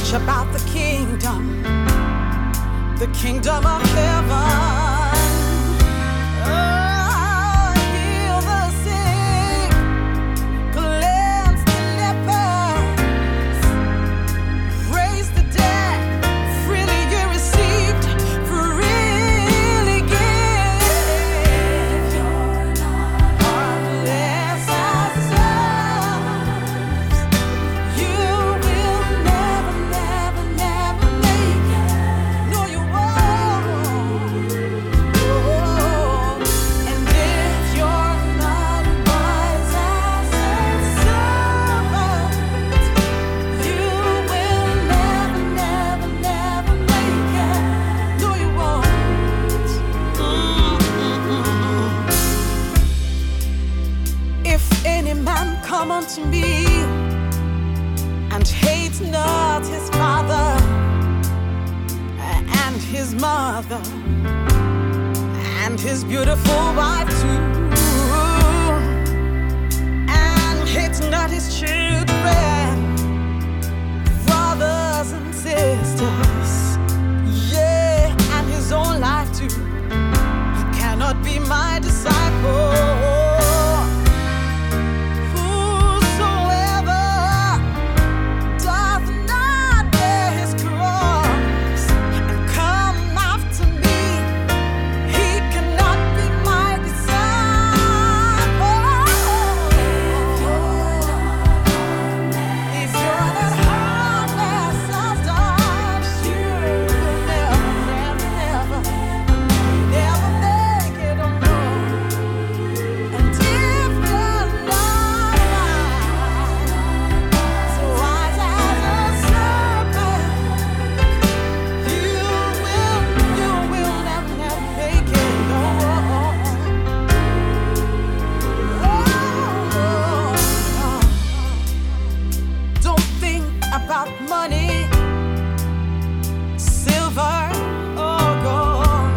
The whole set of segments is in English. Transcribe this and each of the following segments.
about the kingdom of heaven. Oh, heal the sick, cleanse the lepers, raise the dead, freely you received, freely give. You're not heartless as doves. You will never, never, never make it. No, you won't. Oh, and if you're not wise as a serpent, you will never, never, never make it. No, you won't. If any man come unto me and hate not his father and his mother and his beautiful wife too, and hate not his children, brothers and sisters, yeah, and his own life too, he cannot be my disciple. Whosoever doth not bear his cross and come after me, he cannot be my disciple. If you're not harmless as doves, you will never, never, never make it on no. And if you're not so wise as a serpent, you will never, never make it. No. Don't think about money, silver or gold.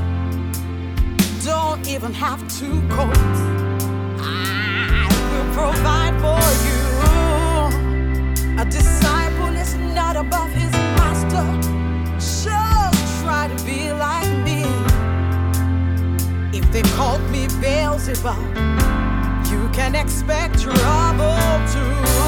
Don't even have two coats. I will provide for you. A disciple is not above his master. Just try to be like me. If they called me Beelzebub, you can expect trouble too.